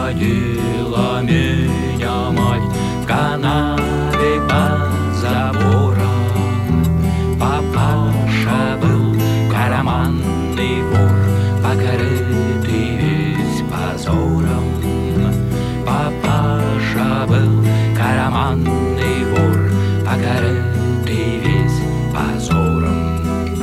Водила меня мать в канаве под забором. Папаша был карманный вор, покрытый весь позором. Папаша был карманный вор, покрытый весь позором.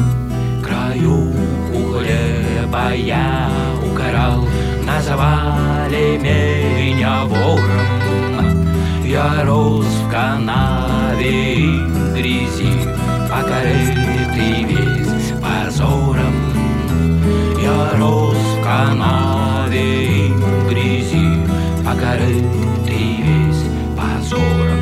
Краюху хлеба я украл, называли меня вором. Я рос в канаве и грязи, покрытый весь позором. Я рос в канаве и грязи, покрытый весь позором.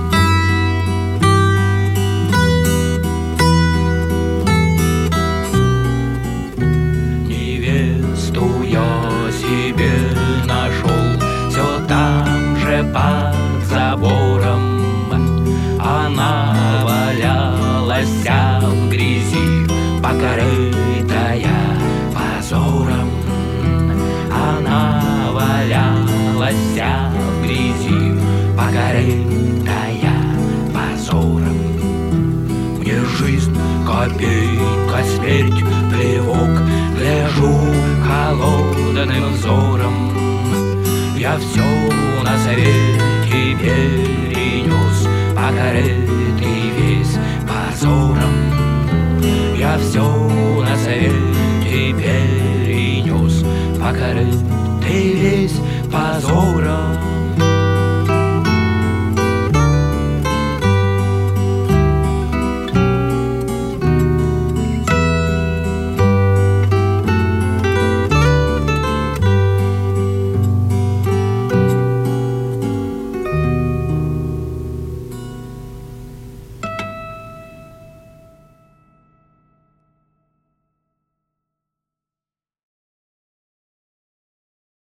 Невесту я себе нашел все там же под забором. Она валялась вся в грязи, покрытая позором. Она валялась вся в грязи, покрытая позором. Мне жизнь копейка, смерть плевок, гляжу холодным взором. Я все на свете перенес, покрытый весь позором. Я все на свете перенес, покрытый весь позором.